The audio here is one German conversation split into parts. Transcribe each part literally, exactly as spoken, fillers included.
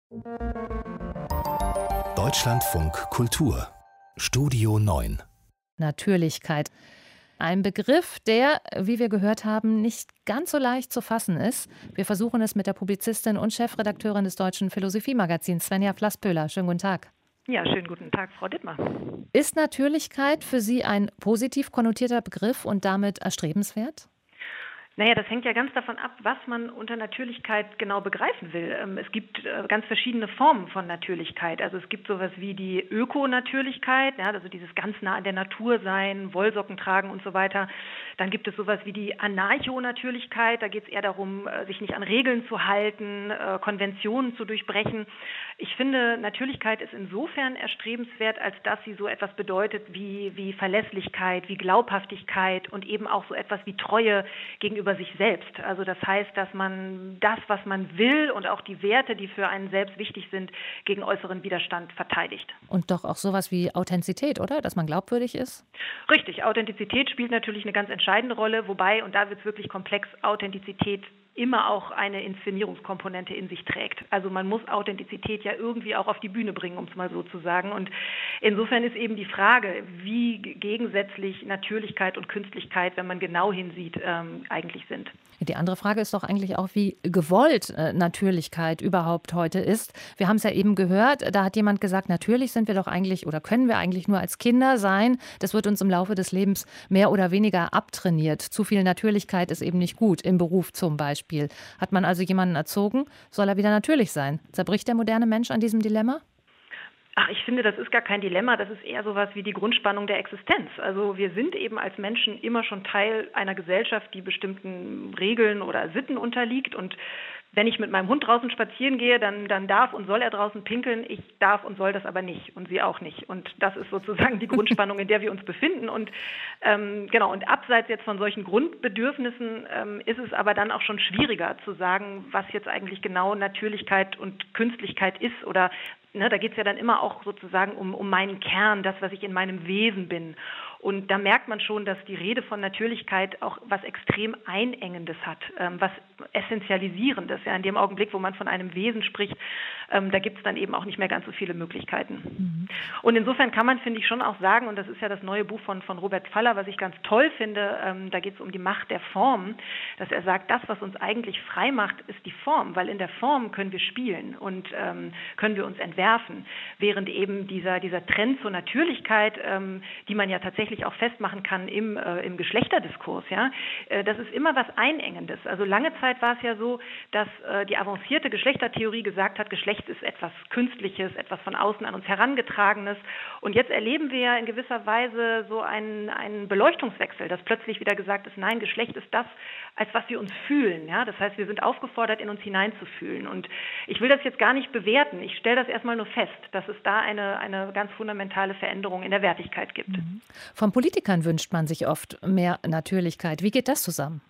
Deutschlandfunk Kultur Studio neun. Natürlichkeit. Ein Begriff, der, wie wir gehört haben, nicht ganz so leicht zu fassen ist. Wir versuchen es mit der Publizistin und Chefredakteurin des Deutschen Philosophiemagazins, Svenja Flasspöhler. Schönen guten Tag. Ja, schönen guten Tag, Frau Dittmar. Ist Natürlichkeit für Sie ein positiv konnotierter Begriff und damit erstrebenswert? Naja, das hängt ja ganz davon ab, was man unter Natürlichkeit genau begreifen will. Es gibt ganz verschiedene Formen von Natürlichkeit. Also es gibt sowas wie die Ökonatürlichkeit, ja, also dieses ganz nah an der Natur sein, Wollsocken tragen und so weiter. Dann gibt es sowas wie die Anarchonatürlichkeit. Da geht es eher darum, sich nicht an Regeln zu halten, Konventionen zu durchbrechen. Ich finde, Natürlichkeit ist insofern erstrebenswert, als dass sie so etwas bedeutet wie, wie Verlässlichkeit, wie Glaubhaftigkeit und eben auch so etwas wie Treue gegenüber sich selbst. Also das heißt, dass man das, was man will und auch die Werte, die für einen selbst wichtig sind, gegen äußeren Widerstand verteidigt. Und doch auch sowas wie Authentizität, oder? Dass man glaubwürdig ist? Richtig, Authentizität spielt natürlich eine ganz entscheidende Rolle, wobei, und da wird es wirklich komplex, Authentizität immer auch eine Inszenierungskomponente in sich trägt. Also man muss Authentizität ja irgendwie auch auf die Bühne bringen, um es mal so zu sagen. Und insofern ist eben die Frage, wie gegensätzlich Natürlichkeit und Künstlichkeit, wenn man genau hinsieht, ähm, eigentlich sind. Die andere Frage ist doch eigentlich auch, wie gewollt äh, Natürlichkeit überhaupt heute ist. Wir haben es ja eben gehört, da hat jemand gesagt, natürlich sind wir doch eigentlich oder können wir eigentlich nur als Kinder sein. Das wird uns im Laufe des Lebens mehr oder weniger abtrainiert. Zu viel Natürlichkeit ist eben nicht gut, im Beruf zum Beispiel. Hat man also jemanden erzogen, soll er wieder natürlich sein. Zerbricht der moderne Mensch an diesem Dilemma? Ach, ich finde, das ist gar kein Dilemma, das ist eher sowas wie die Grundspannung der Existenz. Also wir sind eben als Menschen immer schon Teil einer Gesellschaft, die bestimmten Regeln oder Sitten unterliegt. Und wenn ich mit meinem Hund draußen spazieren gehe, dann, dann darf und soll er draußen pinkeln. Ich darf und soll das aber nicht und sie auch nicht. Und das ist sozusagen die Grundspannung, in der wir uns befinden. Und ähm, genau, und abseits jetzt von solchen Grundbedürfnissen ähm, ist es aber dann auch schon schwieriger zu sagen, was jetzt eigentlich genau Natürlichkeit und Künstlichkeit ist oder Ne, da geht es ja dann immer auch sozusagen um, um meinen Kern, das, was ich in meinem Wesen bin. Und da merkt man schon, dass die Rede von Natürlichkeit auch was extrem Einengendes hat, ähm, was Essentialisierendes. Ja, in dem Augenblick, wo man von einem Wesen spricht, ähm, da gibt es dann eben auch nicht mehr ganz so viele Möglichkeiten. Mhm. Und insofern kann man, finde ich, schon auch sagen, und das ist ja das neue Buch von, von Robert Faller, was ich ganz toll finde, ähm, da geht es um die Macht der Form, dass er sagt, das, was uns eigentlich frei macht, ist die Form, weil in der Form können wir spielen und ähm, können wir uns entwerfen, während eben dieser, dieser Trend zur Natürlichkeit, ähm, die man ja tatsächlich auch festmachen kann im, äh, im Geschlechterdiskurs, ja, äh, das ist immer was Einengendes. Also lange Zeit war es ja so, dass äh, die avancierte Geschlechtertheorie gesagt hat, Geschlecht ist etwas Künstliches, etwas von außen an uns herangetragenes. Und jetzt erleben wir ja in gewisser Weise so einen, einen Beleuchtungswechsel, dass plötzlich wieder gesagt ist, nein, Geschlecht ist das, als was wir uns fühlen. Ja? Das heißt, wir sind aufgefordert, in uns hineinzufühlen. Und ich will das jetzt gar nicht bewerten. Ich stelle das erstmal nur fest, dass es da eine, eine ganz fundamentale Veränderung in der Wertigkeit gibt. Mhm. Von Politikern wünscht man sich oft mehr Natürlichkeit. Wie geht das zusammen?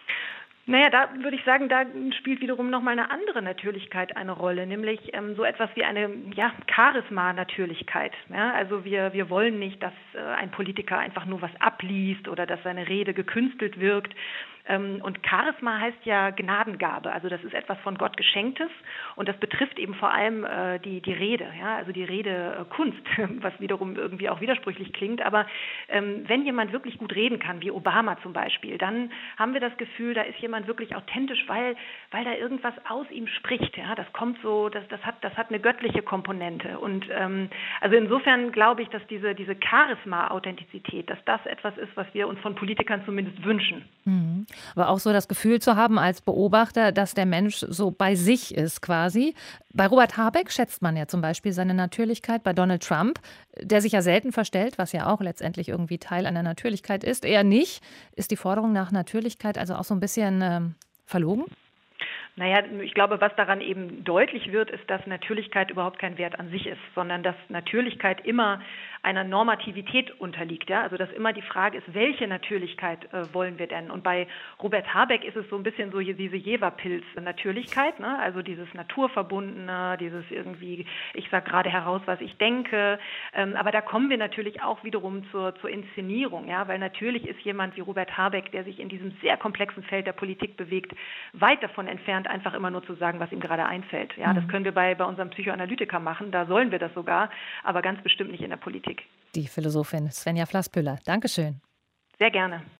Naja, da würde ich sagen, da spielt wiederum nochmal eine andere Natürlichkeit eine Rolle, nämlich ähm, so etwas wie eine ja, Charisma-Natürlichkeit. Ja? Also wir, wir wollen nicht, dass äh, ein Politiker einfach nur was abliest oder dass seine Rede gekünstelt wirkt. Ähm, und Charisma heißt ja Gnadengabe, also das ist etwas von Gott Geschenktes und das betrifft eben vor allem äh, die, die Rede, ja? Also die Redekunst, was wiederum irgendwie auch widersprüchlich klingt. Aber ähm, wenn jemand wirklich gut reden kann, wie Obama zum Beispiel, dann haben wir das Gefühl, da ist jemand wirklich authentisch, weil, weil da irgendwas aus ihm spricht. Ja? Das kommt so, das, das, hat, das hat eine göttliche Komponente. Und ähm, also insofern glaube ich, dass diese, diese Charisma-Authentizität, dass das etwas ist, was wir uns von Politikern zumindest wünschen. Mhm. Aber auch so das Gefühl zu haben als Beobachter, dass der Mensch so bei sich ist quasi. Bei Robert Habeck schätzt man ja zum Beispiel seine Natürlichkeit. Bei Donald Trump, der sich ja selten verstellt, was ja auch letztendlich irgendwie Teil einer Natürlichkeit ist, eher nicht. Ist die Forderung nach Natürlichkeit also auch so ein bisschen ähm, verlogen? Naja, ich glaube, was daran eben deutlich wird, ist, dass Natürlichkeit überhaupt kein Wert an sich ist, sondern dass Natürlichkeit immer einer Normativität unterliegt. Ja? Also dass immer die Frage ist, welche Natürlichkeit äh, wollen wir denn? Und bei Robert Habeck ist es so ein bisschen so diese Jeverpilz-Natürlichkeit, ne? Also dieses Naturverbundene, dieses irgendwie, ich sage gerade heraus, was ich denke. Ähm, aber da kommen wir natürlich auch wiederum zur, zur Inszenierung, ja? Weil natürlich ist jemand wie Robert Habeck, der sich in diesem sehr komplexen Feld der Politik bewegt, weit davon entfernt, einfach immer nur zu sagen, was ihm gerade einfällt. Ja, Mhm. das können wir bei, bei unserem Psychoanalytiker machen, da sollen wir das sogar, aber ganz bestimmt nicht in der Politik. Die Philosophin Svenja Flassbühler. Dankeschön. Sehr gerne.